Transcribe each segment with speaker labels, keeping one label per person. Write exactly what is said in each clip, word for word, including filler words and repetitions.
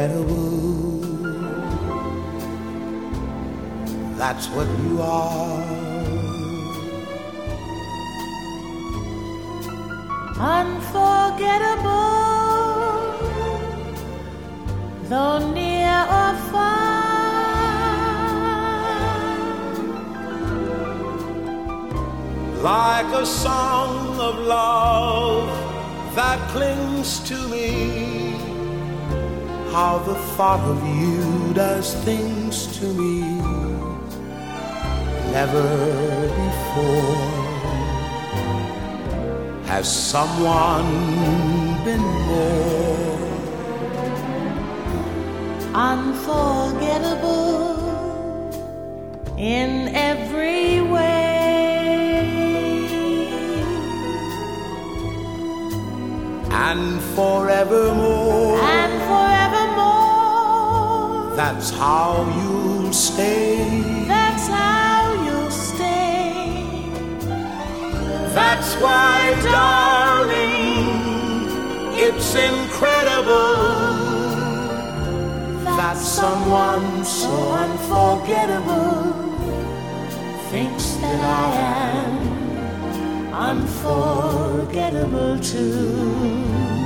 Speaker 1: unforgettable. That's what you are.
Speaker 2: Unforgettable, though near or far.
Speaker 1: Like a song of love that clings to me, how the thought of you does things to me never before. Has someone been more
Speaker 2: unforgettable in every way,
Speaker 1: and forevermore,
Speaker 2: and forevermore?
Speaker 1: That's how you'll stay.
Speaker 2: That's how you'll stay.
Speaker 1: That's why, darling, it's incredible that someone so unforgettable thinks that I am unforgettable too.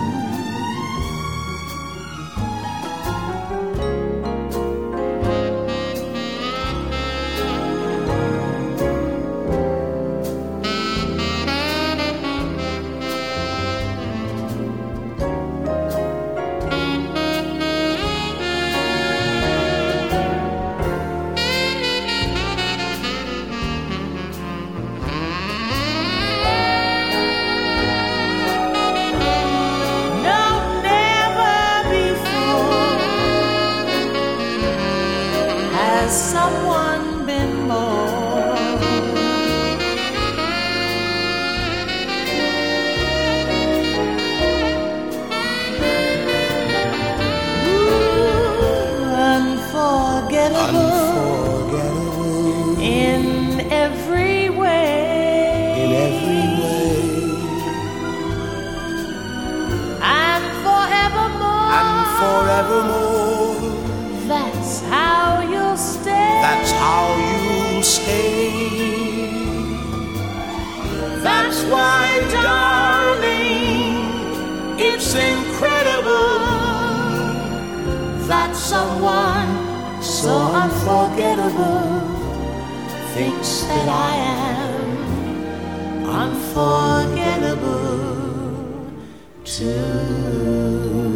Speaker 2: Has someone been more Ooh, unforgettable,
Speaker 1: unforgettable
Speaker 2: in every way,
Speaker 1: in every way,
Speaker 2: and forevermore,
Speaker 1: and forevermore.
Speaker 2: That's how you'll stay.
Speaker 1: That's how you'll stay. That's why, darling, it's incredible that someone so unforgettable thinks that I am unforgettable too.